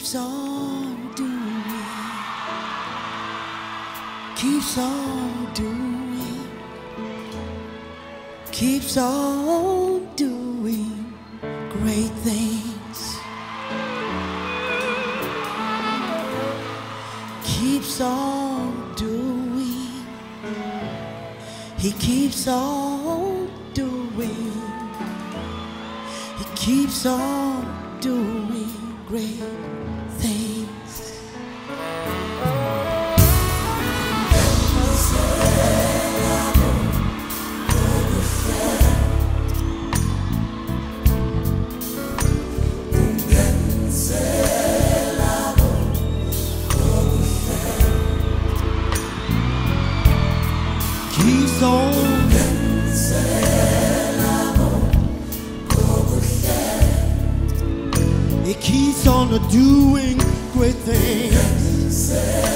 keeps on doing, keeps on doing, keeps on doing great things, keeps on doing, he keeps on doing, he keeps on doing great things. Keeps on, it keeps on doing great things.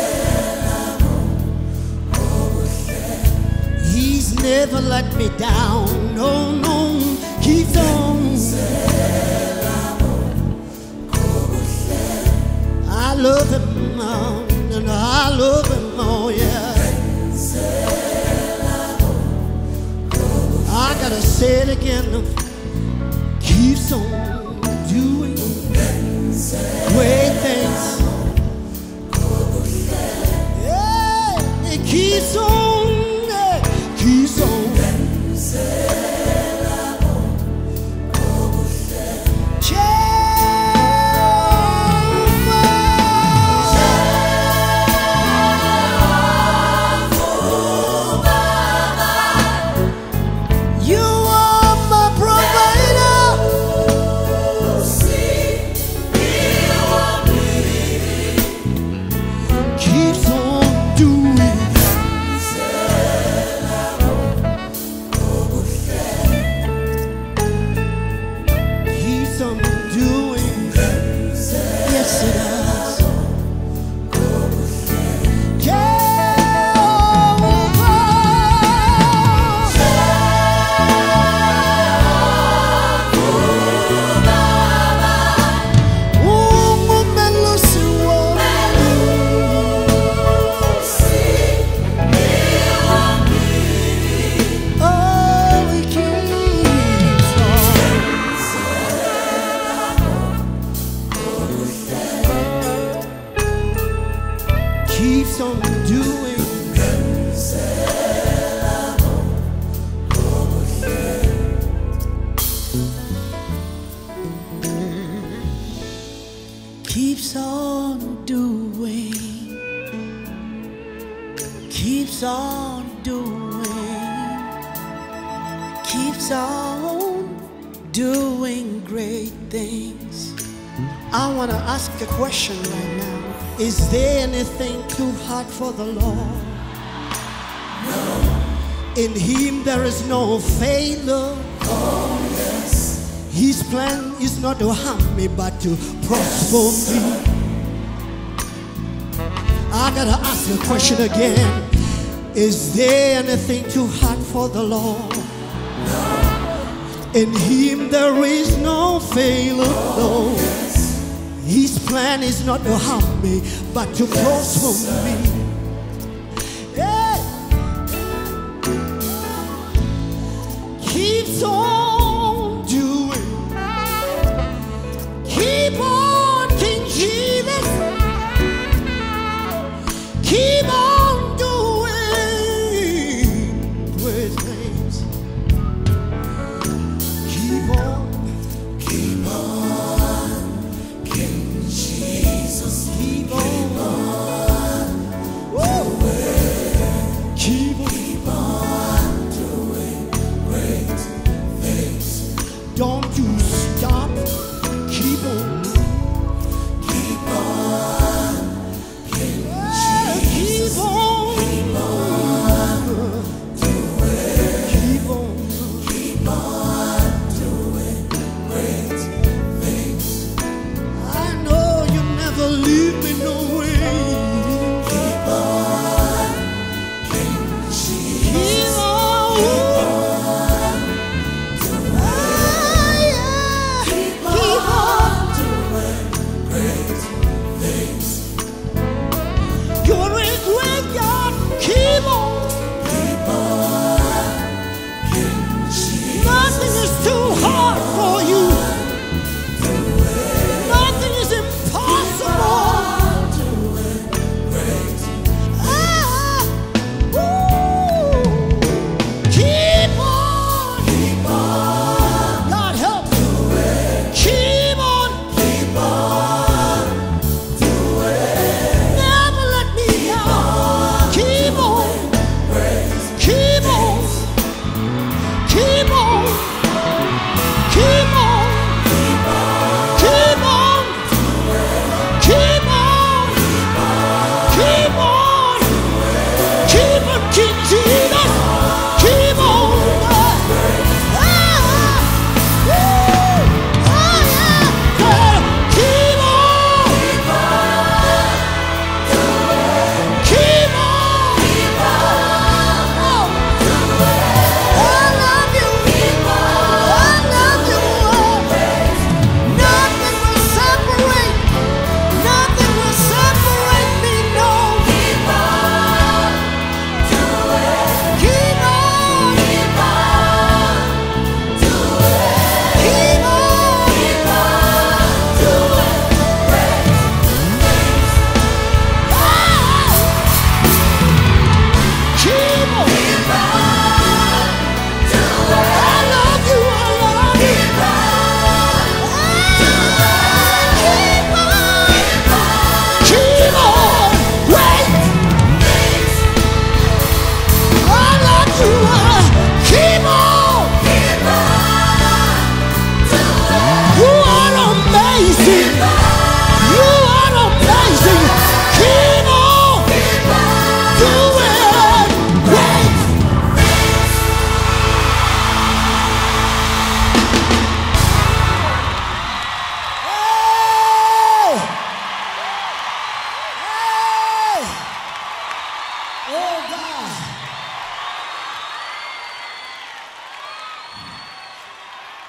He's never let me down, no, no, keeps on. I love him, and I love him, oh yeah. I gotta say it again, keeps on doing great things. Yeah, it keeps on, keeps on. Keeps on doing, keeps on doing, keeps on doing, keeps on doing great things. I want to ask a question right now. Is there anything too hard for the Lord? No. In him there is no failure. Oh, yes. His plan is not to harm me, but to prosper me. I gotta ask the question again. Is there anything too hard for the Lord? No. In him there is no failure. No. Yes. His plan is not to harm me, but to prosper me. Yeah. Keeps on doing, keep on, King Jesus. Keep on doing great things. Keep on, keep on, King Jesus. Keep on, doing, keep on doing great things. Don't you stop, keep on.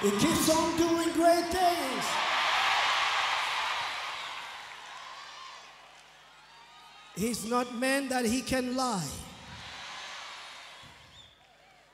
He keeps on doing great things. He's not man that he can lie.